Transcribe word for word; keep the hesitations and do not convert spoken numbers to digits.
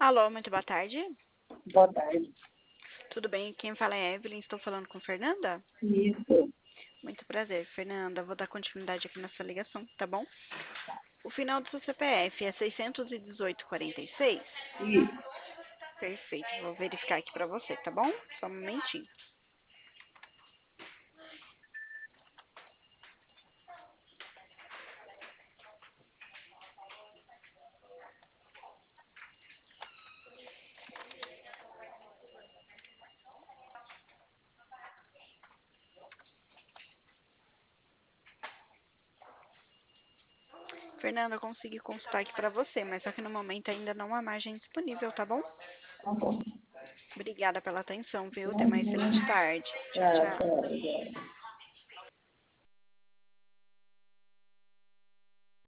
Alô, muito boa tarde. Boa tarde. Tudo bem? Quem fala é Evelyn, estou falando com Fernanda? Isso, Muito prazer, Fernanda. Vou dar continuidade aqui na sua ligação, tá bom? O final do seu C P F é seiscentos e dezoito, quarenta e seis? isso. Perfeito, vou verificar aqui pra você, tá bom? Só um momentinho. Fernanda, eu consegui consultar aqui pra você, mas só que no momento ainda não há margem disponível, tá bom? Tá bom. Obrigada pela atenção, viu? Tenha uma excelente Uhum. tarde. Tchau, Tá, tchau. tchau.